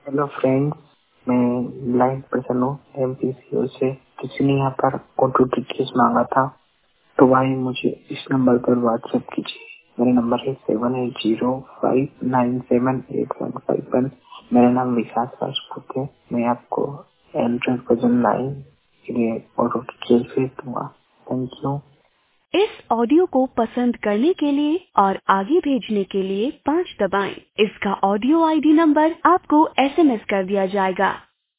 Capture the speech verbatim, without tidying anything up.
Hello friends, मैं blind person हूँ MPCO से। किसी ने यहाँ पर ऑटो डिटेल्स मांगा था, तो भाई मुझे इस नंबर पर व्हाट्सएप कीजिए। मेरा नंबर है seven eight zero five nine seven eight one five one. मेरा नाम विकास राजपूत है। मैं आपको एंड्रॉइड वर्जन नाइन के लिए ऑटो डिटेल्स भेज दूंगा। Thank you. इस ऑडियो को पसंद करने के लिए और आगे भेजने के लिए पाँच दबाएं। इसका ऑडियो आईडी नंबर आपको एसएमएस कर दिया जाएगा।